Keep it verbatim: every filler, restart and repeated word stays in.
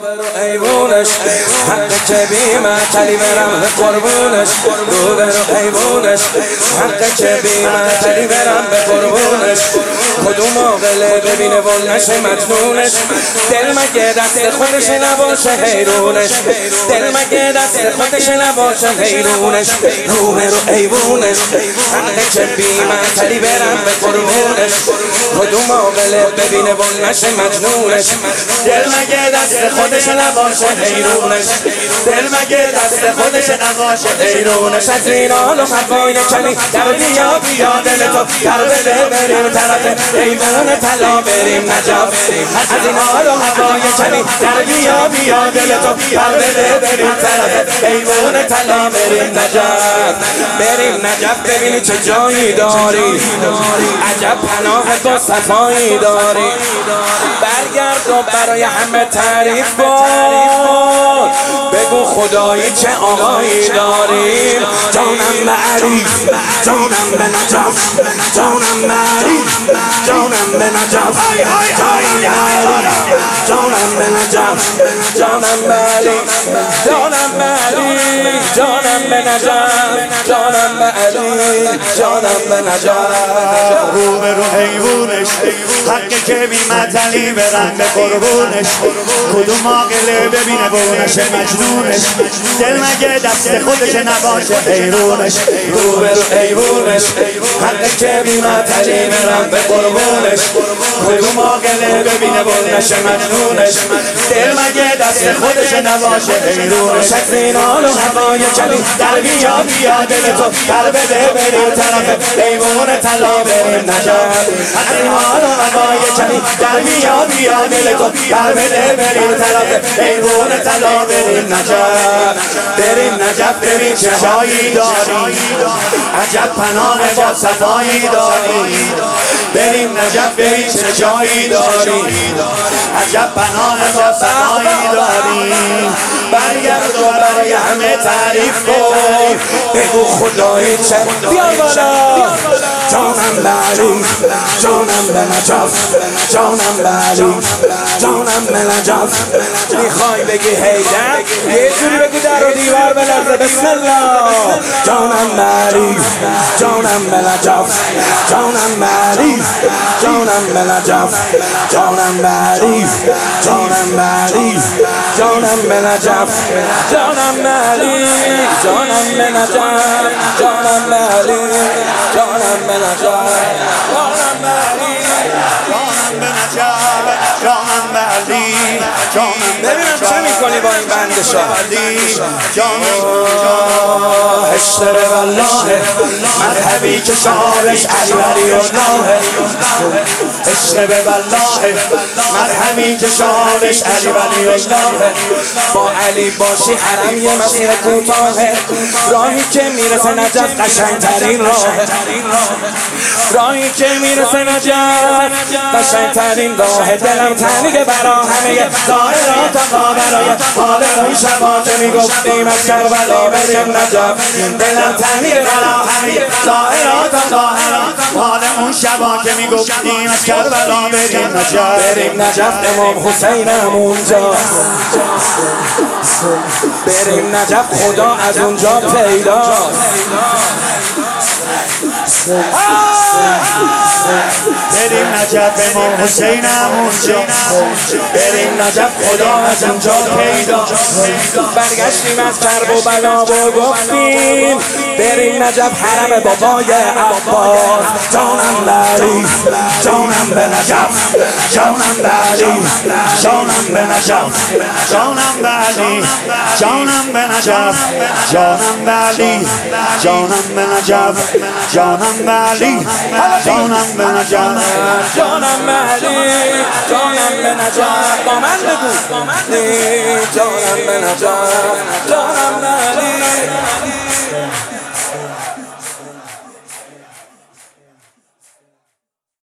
روبرو ایوونش حق که بی معطلی برم به قربونش روبرو ایوونش حق که بی معطلی برم به قربونش کدوم عاقله ببینه ول نشه مجنونش دل مگه دست خودش نباشه حیرونش دل مگه دست خودش نباشه حیرونش روبرو ایوونش حق که بی معطلی برم به قربونش کدوم عاقله ببینه ول نشه مجنونش دل مگه دست خودش نباشه حیرونش دل مگه دست خودش نباشه حیرونش از این حال و هوای کمی در بیا بیا دل تو در بده بریم طرف ایوون طلا بریم نجف از این حال و هوای کمی در بیا بیا دل تو در بده بریم طرف ایوون طلا بریم نجف بریم نجف ببینی چه جایی داری عجب پناه تو صفایی داری برگرد و برای همه تعریف کن بگو خدایی چه آقایی داریم جانم به عریف جانم به نجف جانم به عریف جانم به نجف جانم به نجف جانم به عریف جانم به عریف جانم به نجف جانم به عریف جانم به نجف روبرو حیوونش حق که بی معطلی برن به قربونش کدوم عاقله ببینه بونش مجنونش دل مگه دست خودش نباشه حیرونش روبرو ایوونش حق که بی معطلی برن به قربونش کدوم عاقله ببینه بونش مجنونش دل مگه دست خودش نباشه حیرونش از این حال و هوای کمی در بیا بیا دل تو در بده بریم طرف ایوون طلا بریم نجف از این حال و هوای کمی در بیا بیا دل تو در بده بریم طرف ایوون طلا بریم نجف بریم نجف ببین چه جایی داری عجب پناه با صفایی داری بریم نجف ببین چه جایی داری عجب پناه با صفایی داری برگرد و برای همه تعریف کن بگو خدایی چه بیا بالا جانم به عریف جانم به نجف جانم به عریف جانم به نجف میخوای بگی هیدر یه جوری بگو در و دیوار بلرزه بسم الله جانم به عریف جانم به نجف جانم به عریف جانم به نجف جانم به عریف جانم به عریف جانم به نجف جانم به عریف جانم به نجف جانم به عریف جانم به نجف جانم به عریف جانم به نجف جانم به علی جانم ببینم چه میکنی با این بند شاه اشتره والله مذهبی که شعارش علی ولی الله اشتره والله مذهبی که شعارش علی ولی الله با علی باشی حرم یه مسیر کوتاهه راهی که میرسه نجف قشنگترین راهه راهی که میرسه نجف قشنگترین راهه دلم تنگه برا همه ظاهرات آقا برای حال اون شبا که میگفتیم از کربلا بریم نجف دلم تنگه برا همه ظاهرات آقا حال اون شبا که میگفتیم از کربلا بریم نجف بریم نجف امام حسینم اونجا بریم نجف خدا از اونجا پیدا بریم نجف امام حسینم اونجا بریم نجف خدا از اونجا پیدا برگشتیم از کرب و بلا و گفتیم بریم نجف حرم بابای عباس جانم به عریف جانم به نجف جانم به عریف جانم به نجف جانم به علی جانم به نجف جانم به علی جانم به نجف جانم به علی جانم به نجف جانم به علی جانم به نجف با من بگو جانم به نجف جانم به علی